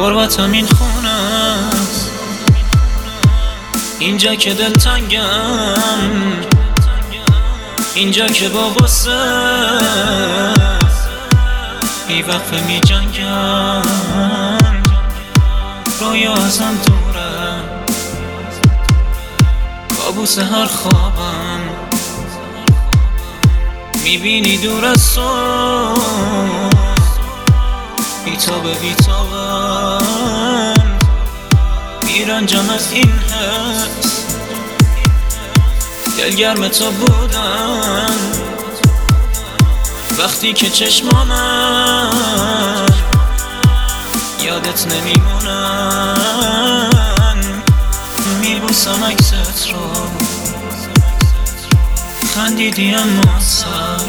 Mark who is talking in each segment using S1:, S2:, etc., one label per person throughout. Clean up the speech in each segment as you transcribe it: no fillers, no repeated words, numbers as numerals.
S1: غربتم این خونه است، اینجا که دلتنگم، اینجا که با غصه بیوقفه می جنگم. رویا ازم دوره، کابوس هر خوابم میبینی دور از تو، بیتابه بیتابم میرنجم از این حس. دلگرم تو بودم وقتی که چشمامم یادت نمیمونن، میبوسم عکست رو، خندیدی اما سر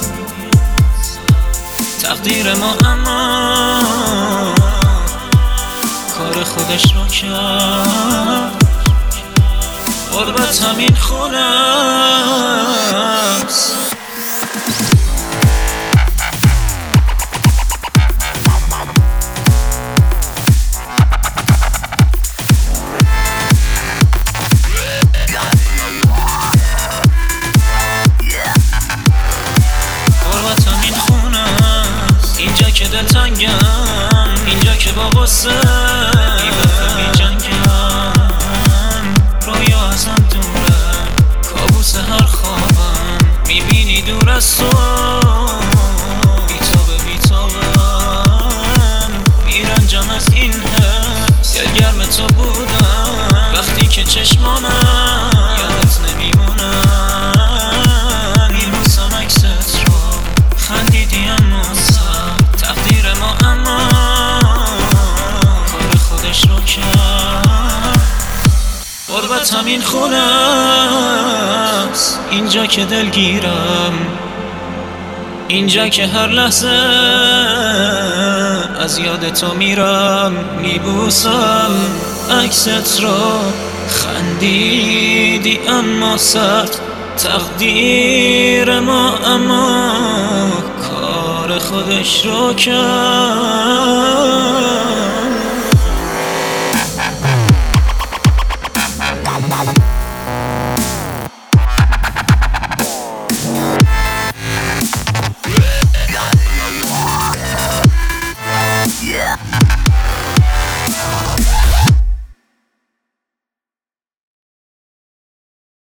S1: تقدیر ما، اما کار خودش رو کرد. غربت همین خونه است. اینجا که دلتنگم، اینجا که با غصه بیوقفه می جنگم. رویا ازم دوره، کابوس هر خوابم میبینی دور از تو، بیتابه بیتابم میرنجم از این حس. دلگرم تو بودم وقتی که چشمامم یادت نمیمونن، میبوسم عکست رو، خندیدی اما تقدیر ما، اما کار خودش رو کرد. غربت همین خونه است، اینجا که دلگیرم، اینجا که هر لحظه از یاد تو میرم. میبوسم عکست رو، خندیدی اما سخت تقدیر ما، اما کار خودش رو کرد.